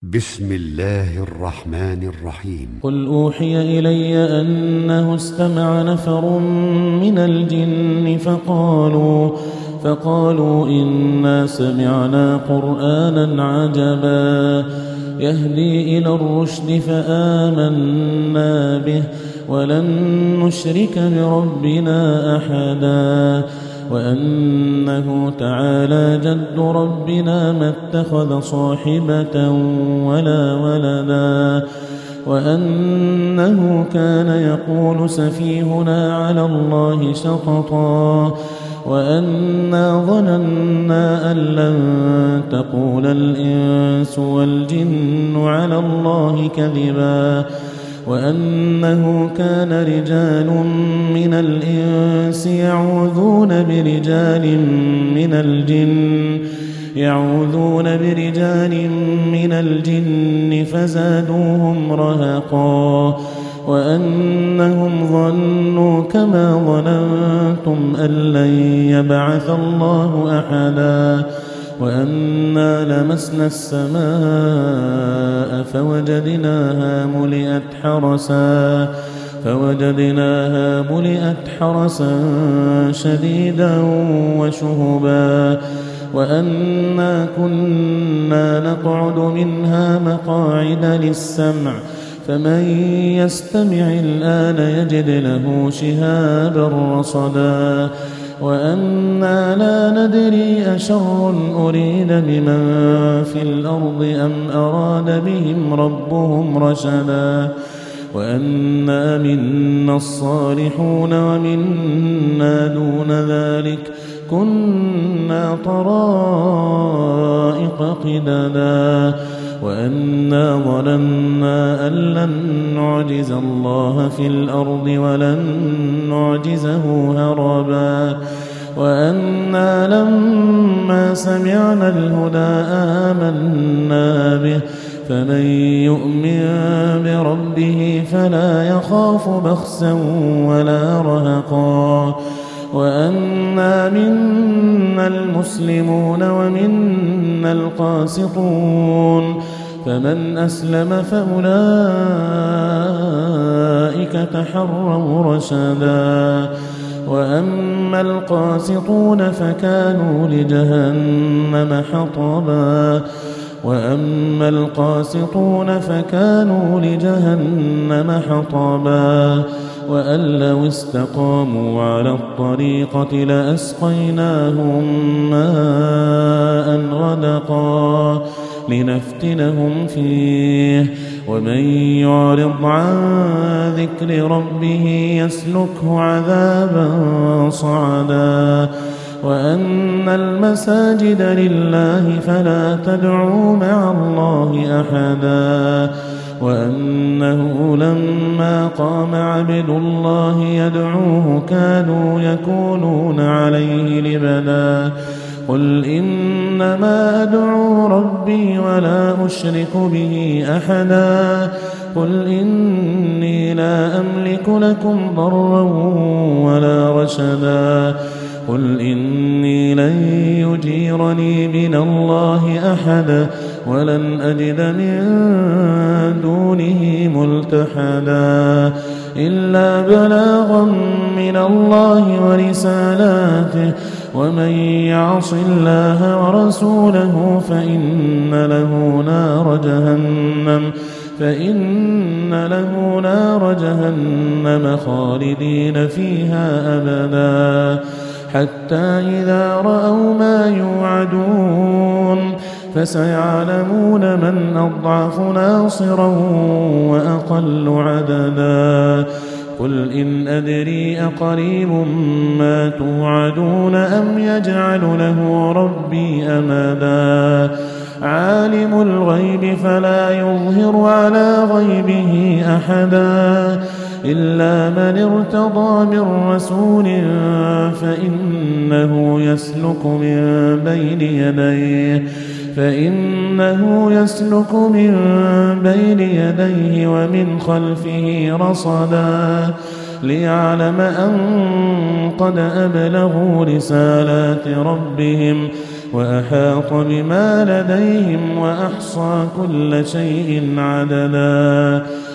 بسم الله الرحمن الرحيم. قل أوحي إلي أنه استمع نفر من الجن فقالوا إنا سمعنا قرآنا عجبا يهدي إلى الرشد فآمنا به ولن نشرك بربنا أحدا وأنه تعالى جد ربنا ما اتخذ صاحبة ولا ولدا وأنه كان يقول سفيهنا على الله شططا وأنا ظننا أن لن تقول الإنس والجن على الله كذبا وأنه كان رجال من الإنس يعوذون برجال من الجن فزادوهم رهقا وأنهم ظنوا كما ظننتم أن لن يبعث الله أحدا وأنا لمسنا السماء فوجدناها ملئت حرسا شديدا وشهبا وأنا كنا نقعد منها مقاعد للسمع فمن يستمع الآن يجد له شهابا رصدا وأنا لا ندري أشر أريد بمن في الأرض أم أراد بهم ربهم رشدا وأنا منا الصالحون ومنا دون ذلك كنا طرائق قددا وأنا ظننا أن لن نعجز الله في الأرض ولن نعجزه هربا وأنا لما سمعنا الهدى آمنا به فمن يؤمن بربه فلا يخاف بخسا ولا رهقا وأنا منا المسلمون ومنا القاسطون فمن أسلم فأولئك تحروا رشدا وأما القاسطون فكانوا لجهنم حطبا وأن لو استقاموا على الطريقة لأسقيناهم ماء غدقا لنفتنهم فيه ومن يعرض عن ذكر ربه يسلكه عذابا صعدا وأن المساجد لله فلا تدعوا مع الله أحدا وأنه لما قام عبد الله يدعوه كانوا يكونون عليه لبدا قل إنما أدعو ربي ولا أشرك به أحدا قل إني لا أملك لكم ضرا ولا رشدا قل إني لن يجيرني من الله أحد ولن أجد من دونه ملتحدا إلا بلاغا من الله ورسالاته ومن يعص الله ورسوله فإن له نار جهنم خالدين فيها أبدا حتى إذا رأوا ما يوعدون فسيعلمون من أضعف ناصرا وأقل عددا قل إن أدري أقريب ما توعدون أم يجعل له ربي أمدا عالم الغيب فلا يظهر على غيبه أحدا إلا من ارتضى من رسول فإنه يسلك من بين يديه ومن خلفه رصدا ليعلم أن قد أبلغوا رسالات ربهم وأحاط بما لديهم وأحصى كل شيء عددا